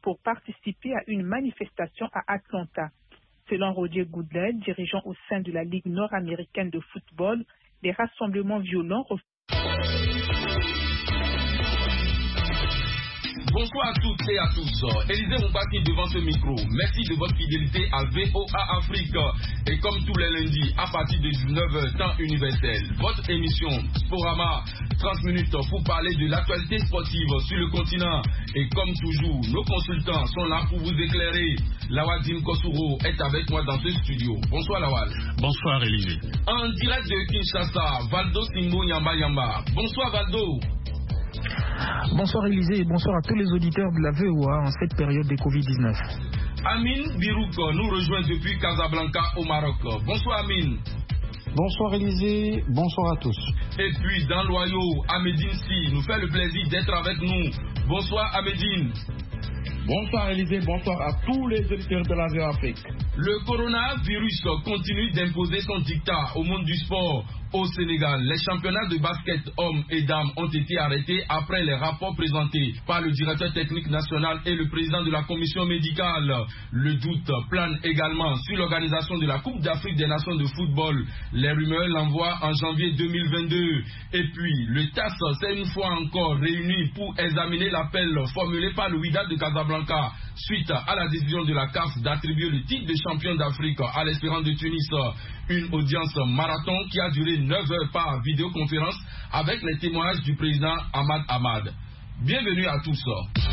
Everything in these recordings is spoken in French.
pour participer à une manifestation à Atlanta. Selon Roger Goodley, dirigeant au sein de la Ligue nord-américaine de football, des rassemblements violents. Bonsoir à toutes et à tous. Élisée Moubaki devant ce micro. Merci de votre fidélité à VOA Afrique. Et comme tous les lundis, à partir de 19h, temps universel, votre émission Sporama, 30 minutes pour parler de l'actualité sportive sur le continent. Et comme toujours, nos consultants sont là pour vous éclairer. Lawal Dim Kosuro est avec moi dans ce studio. Bonsoir Lawal. Bonsoir Élisée. En direct de Kinshasa, Valdo Simbo Yamba Yamba. Bonsoir Valdo. Bonsoir Élisée et bonsoir à tous les auditeurs de la VOA en cette période de Covid-19. Amine Birouk nous rejoint depuis Casablanca au Maroc. Bonsoir Amine. Bonsoir Élisée, bonsoir à tous. Et puis dans l'Oyo, Amédine Si nous fait le plaisir d'être avec nous. Bonsoir Amédine. Bonsoir Élisée, bonsoir à tous les auditeurs de la VOA Afrique. Le coronavirus continue d'imposer son dictat au monde du sport. Au Sénégal, les championnats de basket hommes et dames ont été arrêtés après les rapports présentés par le directeur technique national et le président de la commission médicale. Le doute plane également sur l'organisation de la Coupe d'Afrique des Nations de football. Les rumeurs l'envoient en janvier 2022. Et puis, le TAS s'est une fois encore réuni pour examiner l'appel formulé par le Wydad de Casablanca suite à la décision de la CAF d'attribuer le titre de champion d'Afrique à l'Espérance de Tunis. Une audience marathon qui a duré 9 heures par vidéoconférence avec les témoignages du président Ahmad Ahmad. Bienvenue à tous.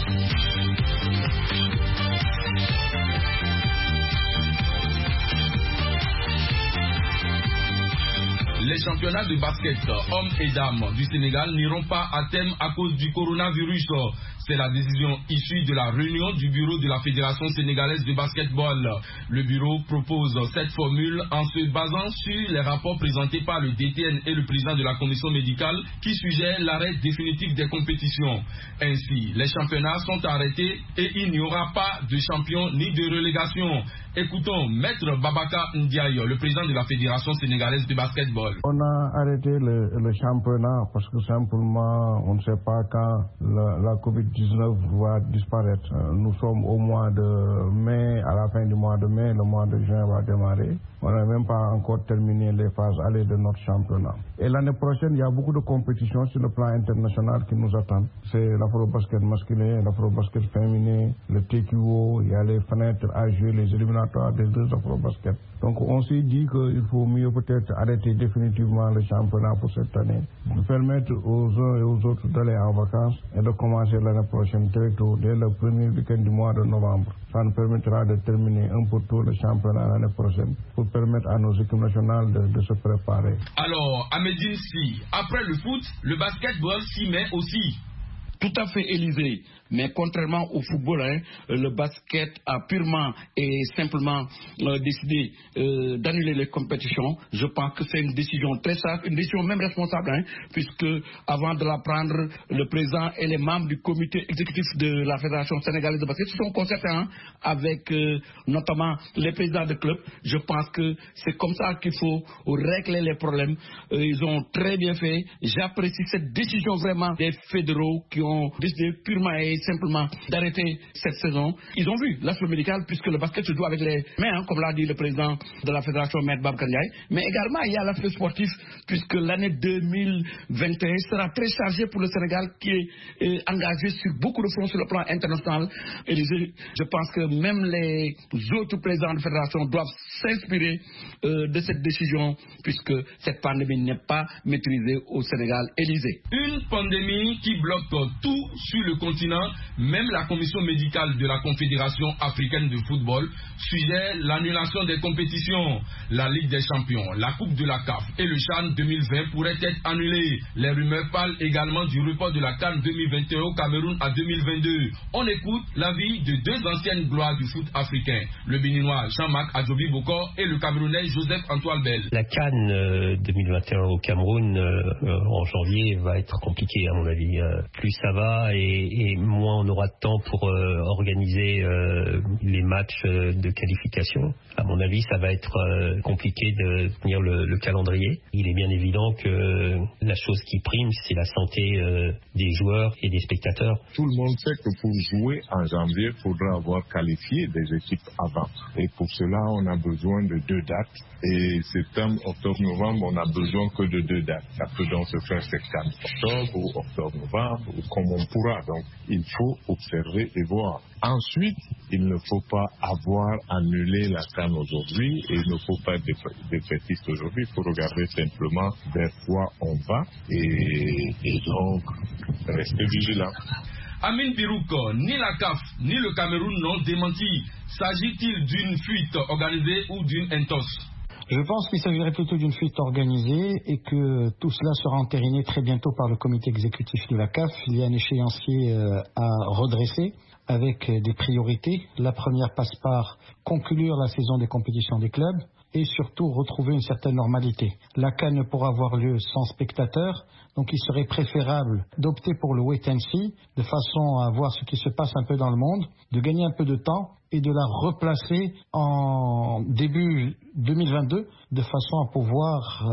Les championnats de basket hommes et dames du Sénégal n'iront pas à terme à cause du coronavirus. C'est la décision issue de la réunion du bureau de la Fédération sénégalaise de basketball. Le bureau propose cette formule en se basant sur les rapports présentés par le DTN et le président de la commission médicale qui suggèrent l'arrêt définitif des compétitions. Ainsi, les championnats sont arrêtés et il n'y aura pas de champion ni de relégation. Écoutons Maître Babaka Ndiaye, le président de la Fédération sénégalaise de basketball. On a arrêté le championnat parce que simplement on ne sait pas quand la Covid-19 va disparaître. Nous sommes au mois de mai, à la fin du mois de mai, le mois de juin va démarrer. On n'a même pas encore terminé les phases allées de notre championnat. Et l'année prochaine, il y a beaucoup de compétitions sur le plan international qui nous attendent. C'est l'afro-basket masculin, l'afro-basket féminin, le TQO, il y a les fenêtres à jouer, les éliminatoires des deux afro-basket. Donc on s'est dit qu'il faut mieux peut-être arrêter définitivement le championnat pour cette année, pour permettre aux uns et aux autres d'aller en vacances et de commencer l'année prochaine très tôt, dès le premier week-end du mois de novembre. Ça nous permettra de terminer un peu tôt le championnat l'année prochaine pour permettre à nos équipes nationales de se préparer. Alors, Amédine Si, après le foot, le basketball s'y met aussi. Tout à fait Élisée, mais contrairement au football, le basket a purement et simplement décidé d'annuler les compétitions. Je pense que c'est une décision très sage, une décision même responsable, puisque avant de la prendre, le président et les membres du comité exécutif de la Fédération sénégalaise de basket se sont concertés avec notamment les présidents de clubs. Je pense que c'est comme ça qu'il faut régler les problèmes. Ils ont très bien fait. J'apprécie cette décision vraiment des fédéraux qui ont décidé purement et simplement d'arrêter cette saison. Ils ont vu l'aspect médical puisque le basket se joue avec les mains, comme l'a dit le président de la fédération, Maître Babacar Ndiaye. Mais également, il y a l'aspect sportif puisque l'année 2021 sera très chargée pour le Sénégal qui est engagé sur beaucoup de fronts sur le plan international. Et je pense que même les autres présidents de fédération doivent s'inspirer de cette décision puisque cette pandémie n'est pas maîtrisée au Sénégal. Élysée. Une pandémie qui bloque tout sur le continent, même la commission médicale de la Confédération africaine de football suggère l'annulation des compétitions. La Ligue des champions, la Coupe de la CAF et le CHAN 2020 pourraient être annulés. Les rumeurs parlent également du report de la CAN 2021 au Cameroun à 2022. On écoute l'avis de deux anciennes gloires du foot africain, le béninois Jean-Marc Adjobi Bokor et le Camerounais Joseph Antoine Bell. La CAN 2021 au Cameroun en janvier va être compliquée à mon avis. Plus ça va et moins on aura de temps pour organiser les matchs de qualification. À mon avis, ça va être compliqué de tenir le calendrier. Il est bien évident que la chose qui prime, c'est la santé des joueurs et des spectateurs. Tout le monde sait que pour jouer en janvier, il faudra avoir qualifié des équipes avant. Et pour cela, on a besoin de 2 dates. Et septembre, octobre, novembre, on n'a besoin que de 2 dates. Ça peut donc se faire septembre, octobre ou octobre, novembre, ou comme on pourra. Donc, il faut observer et voir. Ensuite, il ne faut pas avoir annulé la CAN aujourd'hui et il ne faut pas être défaitiste aujourd'hui. Il faut regarder simplement vers quoi on va et donc rester vigilant. Amin Birouk, ni la CAF ni le Cameroun n'ont démenti. S'agit-il d'une fuite organisée ou d'une entorse? Je pense qu'il s'agirait plutôt d'une fuite organisée et que tout cela sera entériné très bientôt par le comité exécutif de la CAF. Il y a un échéancier à redresser avec des priorités. La première passe par conclure la saison des compétitions des clubs et surtout retrouver une certaine normalité. La CAN ne pourra avoir lieu sans spectateurs, donc il serait préférable d'opter pour le wait and see, de façon à voir ce qui se passe un peu dans le monde, de gagner un peu de temps et de la replacer en début 2022 de façon à pouvoir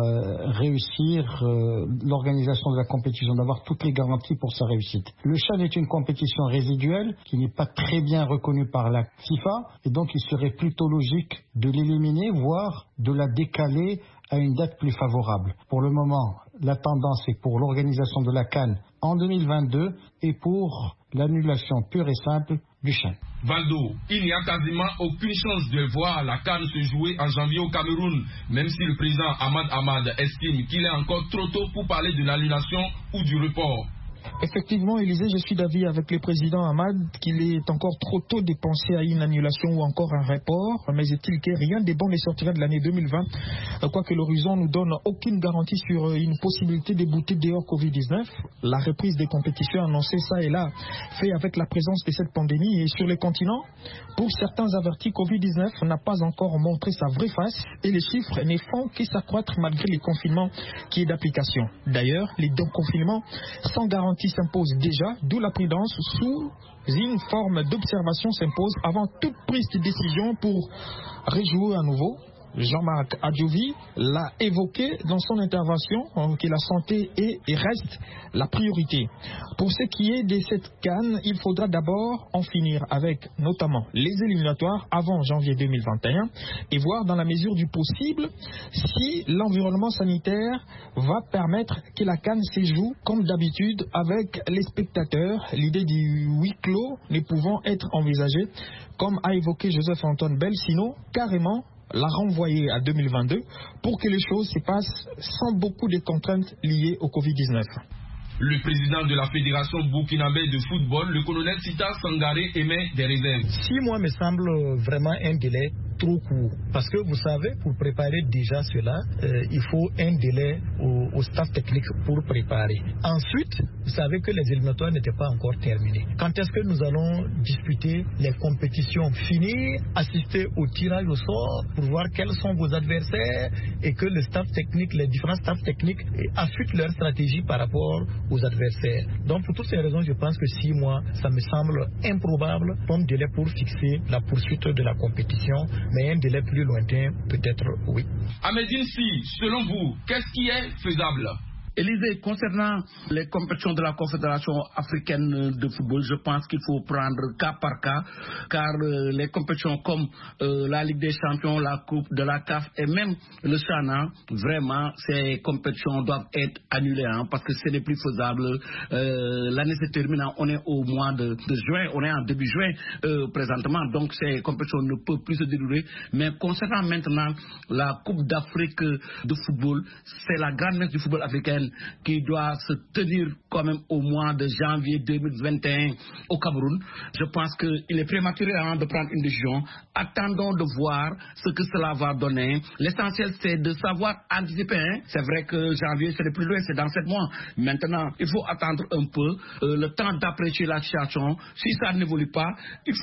réussir l'organisation de la compétition, d'avoir toutes les garanties pour sa réussite. Le CHAN est une compétition résiduelle qui n'est pas très bien reconnue par la FIFA et donc il serait plutôt logique de l'éliminer, voire de la décaler à une date plus favorable. Pour le moment, la tendance est pour l'organisation de la CAN en 2022 et pour l'annulation pure et simple du CHAN. Valdo, il n'y a quasiment aucune chance de voir la CAN se jouer en janvier au Cameroun, même si le président Ahmad estime qu'il est encore trop tôt pour parler de l'annulation ou du report. Effectivement, Élisée, je suis d'avis avec le président Ahmad qu'il est encore trop tôt de penser à une annulation ou encore un report. Mais est-il que rien de bon ne sortira de l'année 2020, quoique l'horizon ne nous donne aucune garantie sur une possibilité de bouter dehors Covid-19. La reprise des compétitions annoncée ça et là fait avec la présence de cette pandémie et sur les continents. Pour certains avertis, Covid-19 n'a pas encore montré sa vraie face et les chiffres ne font que s'accroître malgré les confinements qui est d'application. D'ailleurs, les confinements sans garantie s'impose déjà, d'où la prudence sous une forme d'observation s'impose avant toute prise de décision pour rejouer à nouveau. Jean-Marc Adjouvi l'a évoqué dans son intervention que la santé est et reste la priorité. Pour ce qui est de cette CAN, il faudra d'abord en finir avec notamment les éliminatoires avant janvier 2021 et voir dans la mesure du possible si l'environnement sanitaire va permettre que la CAN se joue comme d'habitude avec les spectateurs. L'idée du huis clos ne pouvant être envisagée comme a évoqué Joseph-Antoine Bell, sinon carrément la renvoyer à 2022 pour que les choses se passent sans beaucoup de contraintes liées au Covid-19. Le président de la Fédération burkinabé de football, le colonel Sita Sangaré, émet des réserves. 6 mois me semble vraiment un délai trop court. Parce que vous savez, pour préparer déjà cela, il faut un délai au staff technique pour préparer. Ensuite, vous savez que les éliminatoires n'étaient pas encore terminés. Quand est-ce que nous allons disputer les compétitions, finir, assister au tirage au sort pour voir quels sont vos adversaires et que le staff technique, les différents staffs techniques affûtent leur stratégie par rapport aux adversaires. Donc pour toutes ces raisons, je pense que 6 mois, ça me semble improbable comme délai pour fixer la poursuite de la compétition, mais un délai plus lointain, peut-être oui. Ahmedine Si, selon vous, qu'est-ce qui est faisable? Élisée, concernant les compétitions de la Confédération africaine de football, je pense qu'il faut prendre cas par cas, car les compétitions comme la Ligue des Champions, la Coupe de la CAF et même le CHAN, vraiment, ces compétitions doivent être annulées, parce que ce n'est plus faisable. L'année se termine, on est au mois de juin, on est en début juin présentement, donc ces compétitions ne peuvent plus se dérouler. Mais concernant maintenant la Coupe d'Afrique de football, c'est la grande messe du football africain qui doit se tenir quand même au mois de janvier 2021 au Cameroun. Je pense qu'il est prématuré de prendre une décision. Attendons de voir ce que cela va donner. L'essentiel, c'est de savoir anticiper. C'est vrai que janvier, c'est le plus loin, c'est dans 7 mois. Maintenant, il faut attendre un peu, le temps d'apprécier la situation. Si ça n'évolue pas, il faut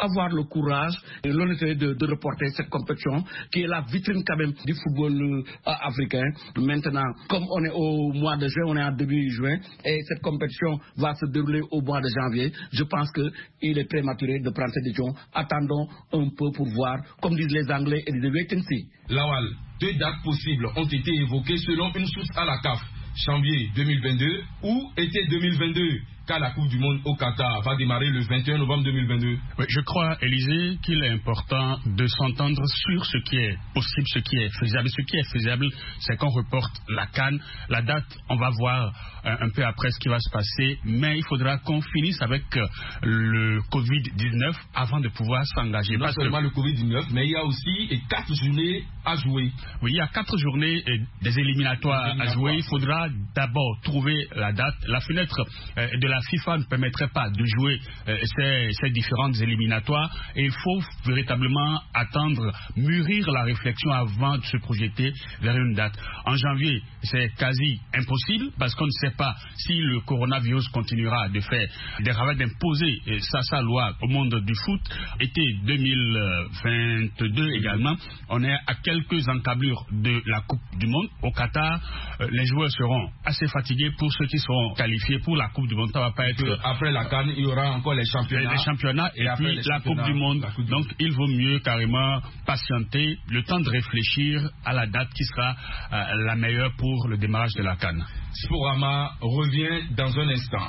avoir le courage et l'honnêteté de reporter cette compétition qui est la vitrine quand même du football africain. Maintenant, comme on est au mois de juin, on est en début juin et cette compétition va se dérouler au mois de janvier, je pense qu'il est prématuré de prendre cette décision. Attendons un peu pour voir, comme disent les Anglais, et de wait and see. Lawal, 2 dates possibles ont été évoquées selon une source à la CAF. Janvier 2022 ou été 2022, car la Coupe du Monde au Qatar va démarrer le 21 novembre 2022. Oui, je crois, Élisée, qu'il est important de s'entendre sur ce qui est possible, ce qui est faisable. Ce qui est faisable, c'est qu'on reporte la CAN. La date, on va voir un peu après ce qui va se passer, mais il faudra qu'on finisse avec le Covid-19 avant de pouvoir s'engager. Non seulement le Covid-19, mais il y a aussi 4 journées à jouer. Oui, il y a 4 journées des éliminatoires à jouer. Il faudra d'abord trouver la date. La fenêtre de la FIFA ne permettrait pas de jouer ces différentes éliminatoires et il faut véritablement attendre, mûrir la réflexion avant de se projeter vers une date. En janvier, c'est quasi impossible parce qu'on ne sait pas si le coronavirus continuera de faire des ravages, d'imposer sa loi au monde du foot. Été 2022 également, on est à quelques encablures de la Coupe du Monde. Au Qatar, les joueurs seront assez fatigués. Pour ceux qui seront qualifiés pour la Coupe du Monde, ça va pas être... Après la CAN, il y aura encore les championnats. Et puis la Coupe du Monde. Donc il vaut mieux carrément patienter, le temps de réfléchir à la date qui sera la meilleure pour le démarrage de la CAN. Sporama revient dans un instant.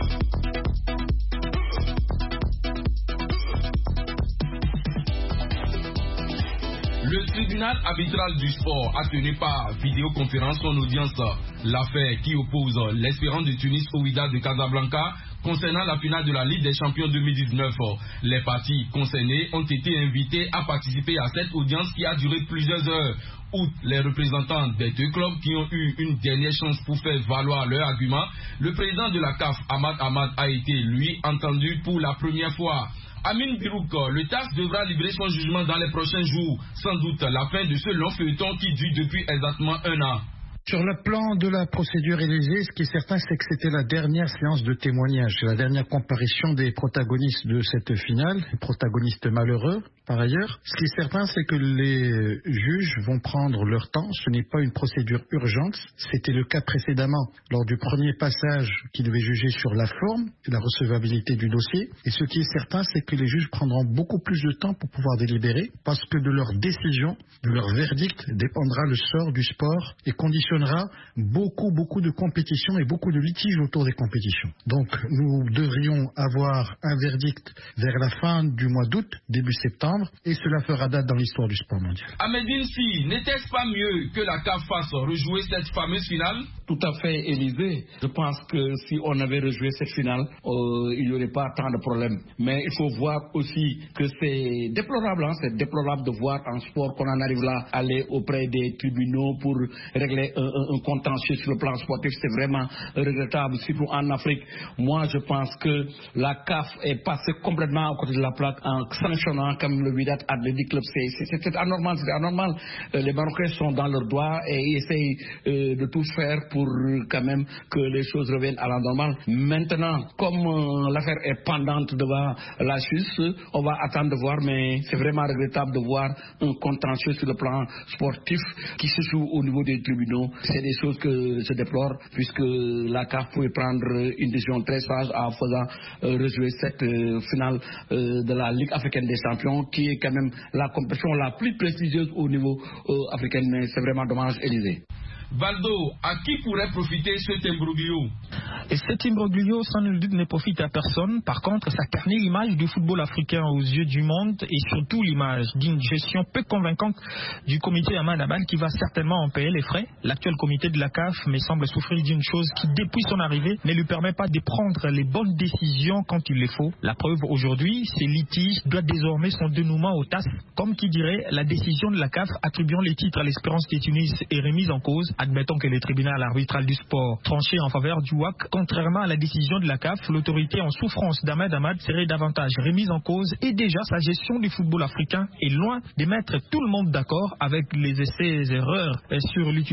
Le tribunal arbitral du sport a tenu par vidéoconférence son audience. L'affaire qui oppose l'Espérance de Tunis au Wydad de Casablanca concernant la finale de la Ligue des Champions 2019. Les parties concernées ont été invitées à participer à cette audience qui a duré plusieurs heures. Outre les représentants des 2 clubs qui ont eu une dernière chance pour faire valoir leur argument, le président de la CAF, Ahmad Ahmad, a été, lui, entendu pour la première fois. Amin Birouk, le TAS devra livrer son jugement dans les prochains jours. Sans doute la fin de ce long feuilleton qui dure depuis exactement 1 an. Sur le plan de la procédure Élysée, ce qui est certain, c'est que c'était la dernière séance de témoignage, la dernière comparution des protagonistes de cette finale, les protagonistes malheureux par ailleurs. Ce qui est certain, c'est que les juges vont prendre leur temps, ce n'est pas une procédure urgente, c'était le cas précédemment lors du premier passage qui devait juger sur la forme et la recevabilité du dossier. Et ce qui est certain, c'est que les juges prendront beaucoup plus de temps pour pouvoir délibérer, parce que de leur décision, de leur verdict, dépendra le sort du sport et conditionnera beaucoup de compétitions et beaucoup de litiges autour des compétitions. Donc nous devrions avoir un verdict vers la fin du mois d'août, début septembre, et cela fera date dans l'histoire du sport mondial. Ahmedine Si, n'était-ce pas mieux que la CAF fasse rejouer cette fameuse finale? Tout à fait, Élysée. Je pense que si on avait rejoué cette finale, il n'y aurait pas tant de problèmes. Mais il faut voir aussi que c'est déplorable, c'est déplorable de voir en sport qu'on en arrive là, aller auprès des tribunaux pour régler un contentieux sur le plan sportif. C'est vraiment regrettable, surtout en Afrique. Moi, je pense que la CAF est passée complètement à côté de la plaque en sanctionnant comme le Wydad Athletic Club. C'est anormal, c'est anormal. Les Marocains sont dans leurs doigts et ils essayent de tout faire pour quand même que les choses reviennent à la normale. Maintenant, comme l'affaire est pendante devant la justice, on va attendre de voir, mais c'est vraiment regrettable de voir un contentieux sur le plan sportif qui se joue au niveau des tribunaux. C'est des choses que je déplore, puisque la CAF pouvait prendre une décision très sage en faisant rejouer cette finale de la Ligue africaine des champions, qui est quand même la compétition la plus prestigieuse au niveau africain. Mais c'est vraiment dommage, Élysée. Valdo, à qui pourrait profiter cet imbroglio? Et cet imbroglio, sans nul doute, ne profite à personne. Par contre, ça ternit l'image du football africain aux yeux du monde et surtout l'image d'une gestion peu convaincante du comité Ahmad Ahmad qui va certainement en payer les frais. L'actuel comité de la CAF me semble souffrir d'une chose qui, depuis son arrivée, ne lui permet pas de prendre les bonnes décisions quand il les faut. La preuve aujourd'hui, ces litiges doivent désormais son dénouement au TAS. Comme qui dirait, la décision de la CAF attribuant les titres à l'Espérance de Tunis est remise en cause. Admettons que le tribunal arbitral du sport tranché en faveur du WAC. Contrairement à la décision de la CAF, l'autorité en souffrance d'Ahmad Ahmad serait davantage remise en cause et déjà sa gestion du football africain est loin de mettre tout le monde d'accord avec les essais et erreurs sur l'utilisation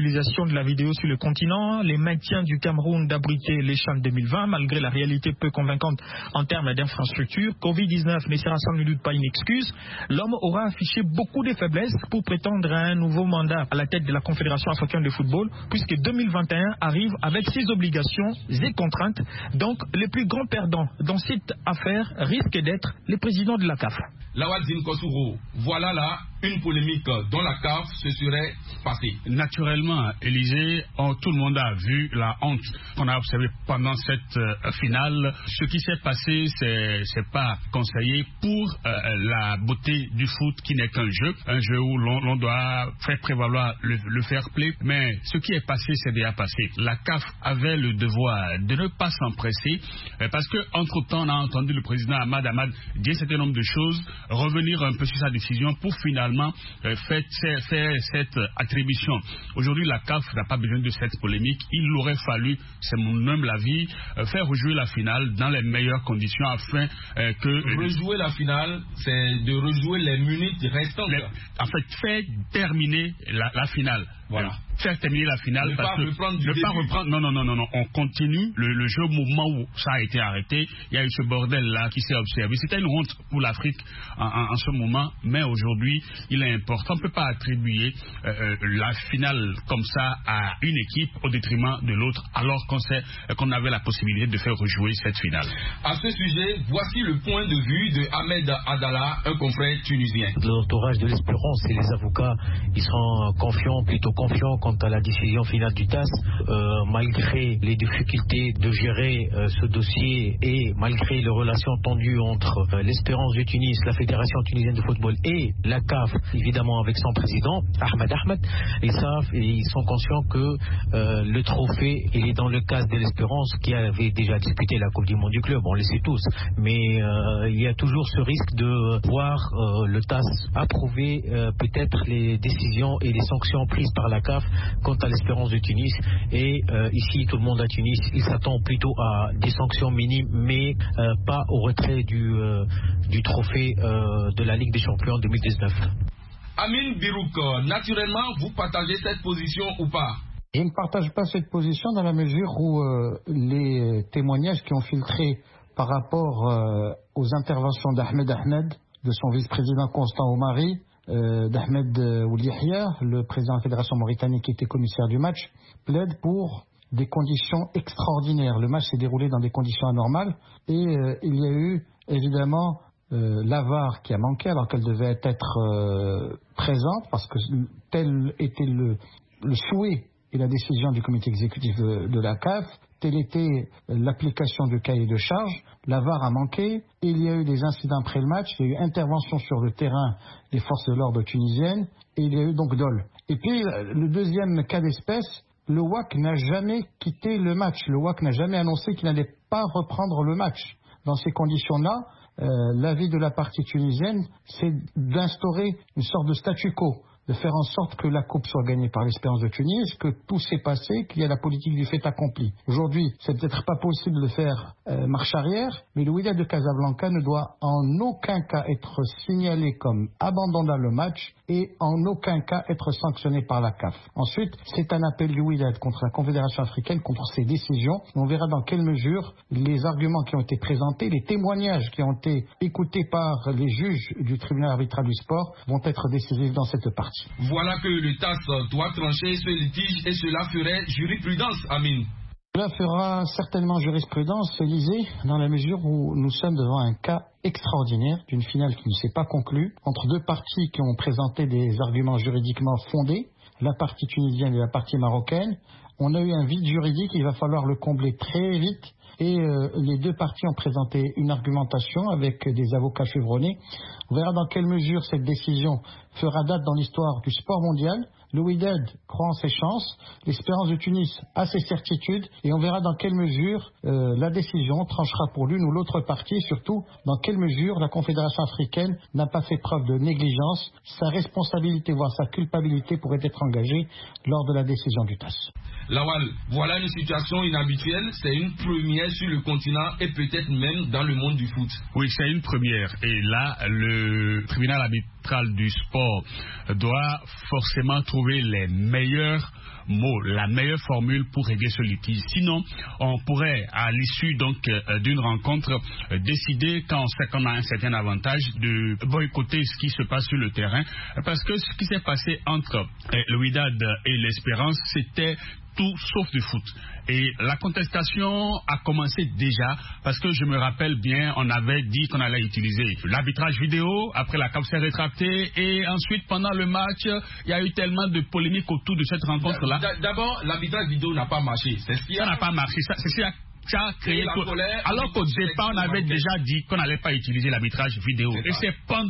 l'exploitation de la vidéo sur le continent, les maintiens du Cameroun d'abriter les CHAN 2020 malgré la réalité peu convaincante en termes d'infrastructures. Covid-19 ne sera sans nul doute pas une excuse. L'homme aura affiché beaucoup de faiblesses pour prétendre à un nouveau mandat à la tête de la Confédération africaine de football, puisque 2021 arrive avec ses obligations et contraintes. Donc les plus grands perdants dans cette affaire risquent d'être les présidents de la CAF. Lawal Zinkosuro, voilà là une polémique dont la CAF se serait passée. Naturellement, Élysée, tout le monde a vu la honte qu'on a observée pendant cette finale. Ce qui s'est passé, c'est pas conseillé pour la beauté du foot qui n'est qu'un jeu où l'on doit faire prévaloir le fair play. Mais ce qui est passé, c'est déjà passé. La CAF avait le devoir de ne pas s'empresser parce que entre temps, on a entendu le président Ahmad dire un certain nombre de choses, revenir un peu sur sa décision pour finalement faire cette attribution. Aujourd'hui, la CAF n'a pas besoin de cette polémique. Il aurait fallu, c'est mon humble avis, faire rejouer la finale dans les meilleures conditions afin que... Rejouer la finale, c'est de rejouer les minutes restantes. En fait, faire terminer la finale. Voilà. Faire terminer la finale parce que ne pas reprendre. Non. On continue le jeu au moment où ça a été arrêté. Il y a eu ce bordel là qui s'est observé. C'était une honte pour l'Afrique en ce moment, mais aujourd'hui, il est important. On ne peut pas attribuer la finale comme ça à une équipe au détriment de l'autre, alors qu'on sait qu'on avait la possibilité de faire rejouer cette finale. À ce sujet, voici le point de vue de Ahmed Adala, un confrère tunisien. L'entourage de l'Espérance et les avocats, ils sont plutôt confiants quant à la décision finale du TAS, malgré les difficultés de gérer ce dossier et malgré les relations tendues entre l'Espérance de Tunis, la Fédération tunisienne de football et la CAF, évidemment avec son président, Ahmed, ils savent et ils sont conscients que le trophée, il est dans le cas de l'Espérance qui avait déjà disputé la Coupe du Monde du club, on le sait tous, mais il y a toujours ce risque de voir le TAS approuver peut-être les décisions et les sanctions prises par la CAF quant à l'Espérance de Tunis. Et ici, tout le monde à Tunis, il s'attend plutôt à des sanctions minimes, mais pas au retrait du trophée de la Ligue des Champions 2019. Amin Birouk, naturellement, vous partagez cette position ou pas? Je ne partage pas cette position dans la mesure où les témoignages qui ont filtré par rapport aux interventions d'Ahmed, de son vice-président Constant Omari, d'Ahmed Oulihia, le président de la Fédération Mauritanie qui était commissaire du match, plaide pour des conditions extraordinaires. Le match s'est déroulé dans des conditions anormales et il y a eu évidemment la VAR qui a manqué alors qu'elle devait être présente parce que tel était le souhait et la décision du comité exécutif de la CAF. Telle était l'application de cahier de charge. La VAR a manqué. Il y a eu des incidents après le match. Il y a eu intervention sur le terrain des forces de l'ordre tunisiennes. Et il y a eu donc dol. Et puis, le deuxième cas d'espèce, le WAC n'a jamais quitté le match. Le WAC n'a jamais annoncé qu'il n'allait pas reprendre le match. Dans ces conditions-là, l'avis de la partie tunisienne, c'est d'instaurer une sorte de statu quo, de faire en sorte que la coupe soit gagnée par l'Espérance de Tunis, que tout s'est passé, qu'il y a la politique du fait accompli. Aujourd'hui, c'est peut-être pas possible de faire marche arrière, mais le Wydad de Casablanca ne doit en aucun cas être signalé comme abandonnant le match et en aucun cas être sanctionné par la CAF. Ensuite, c'est un appel du Wydad contre la Confédération africaine, contre ses décisions. On verra dans quelle mesure les arguments qui ont été présentés, les témoignages qui ont été écoutés par les juges du tribunal arbitral du sport vont être décisifs dans cette partie. Voilà que le TAS doit trancher ce litige et cela ferait jurisprudence, Amin. Cela fera certainement jurisprudence, Élysée, dans la mesure où nous sommes devant un cas extraordinaire d'une finale qui ne s'est pas conclue, entre deux parties qui ont présenté des arguments juridiquement fondés, la partie tunisienne et la partie marocaine. On a eu un vide juridique, il va falloir le combler très vite. Et les deux parties ont présenté une argumentation avec des avocats chevronnés. On verra dans quelle mesure cette décision fera date dans l'histoire du sport mondial. Le Wydad croit en ses chances, l'Espérance de Tunis a ses certitudes, et on verra dans quelle mesure la décision tranchera pour l'une ou l'autre partie, et surtout dans quelle mesure la Confédération africaine n'a pas fait preuve de négligence. Sa responsabilité, voire sa culpabilité pourrait être engagée lors de la décision du TAS. Lawal, voilà une situation inhabituelle, c'est une première sur le continent et peut-être même dans le monde du foot. Oui, c'est une première. Et là, le tribunal centrale du sport doit forcément trouver les meilleurs mots, la meilleure formule pour régler ce litige. Sinon, on pourrait, à l'issue donc d'une rencontre, décider, quand on sait qu'on a un certain avantage, de boycotter ce qui se passe sur le terrain, parce que ce qui s'est passé entre le Wydad et l'Espérance, c'était tout sauf du foot. Et la contestation a commencé déjà parce que je me rappelle bien, on avait dit qu'on allait utiliser l'arbitrage vidéo, après la CAF s'est rétractée et ensuite pendant le match, il y a eu tellement de polémiques autour de cette rencontre-là. D'abord, l'arbitrage vidéo n'a pas marché. Ça n'a pas marché. C'est ce qui a créé tout. Alors qu'au départ, on avait déjà dit qu'on n'allait pas utiliser l'arbitrage vidéo. Et c'est pendant